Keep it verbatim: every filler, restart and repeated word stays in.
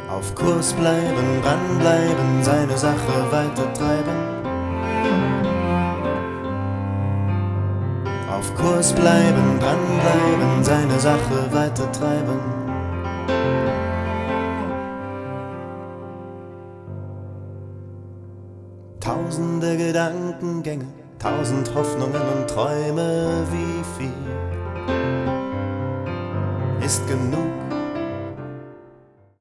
Auf Kurs bleiben, dranbleiben, seine Sache weitertreiben. Auf Kurs bleiben, dranbleiben, seine Sache weitertreiben. Tausende Gedankengänge, tausend Hoffnungen und Träume, wie viel ist genug?